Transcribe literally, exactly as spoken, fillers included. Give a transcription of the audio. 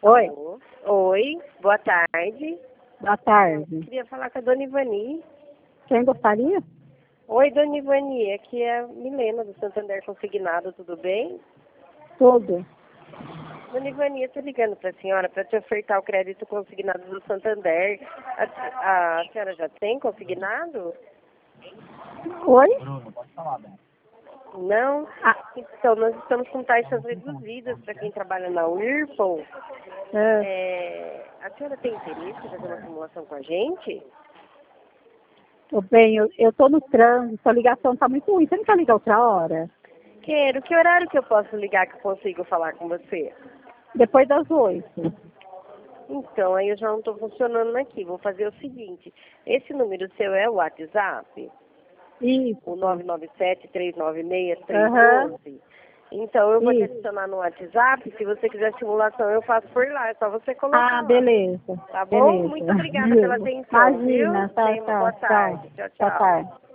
Oi. Alô? Oi, boa tarde. Boa tarde. Queria falar com a dona Ivani. Quem gostaria? Oi, dona Ivani, aqui é a Milena do Santander Consignado, tudo bem? Tudo. Dona Ivani, eu estou ligando para a senhora para te ofertar o crédito consignado do Santander. A, a senhora já tem consignado? Oi? Não? Ah, Então, nós estamos com taxas reduzidas para quem trabalha na Whirlpool. é, É, a senhora tem interesse em fazer uma simulação com a gente? tô bem, eu, eu tô no trânsito, a ligação tá muito ruim. Você não quer ligar outra hora? Quero. Que horário que eu posso ligar que eu consigo falar com você? Depois das oito. Então, aí eu já não estou funcionando aqui. Vou fazer o seguinte. Esse número seu é o WhatsApp? Isso. O nove nove sete, três nove seis, três um Aham. um. Então, eu vou te Isso. adicionar no WhatsApp. Se você quiser simulação, eu faço por lá. É só você colocar Ah, lá. beleza. Tá bom? Beleza. Muito obrigada pela atenção, Imagina, viu? tá, Tenha uma tá, boa tchau. tarde. Tchau, Boa tchau. tarde.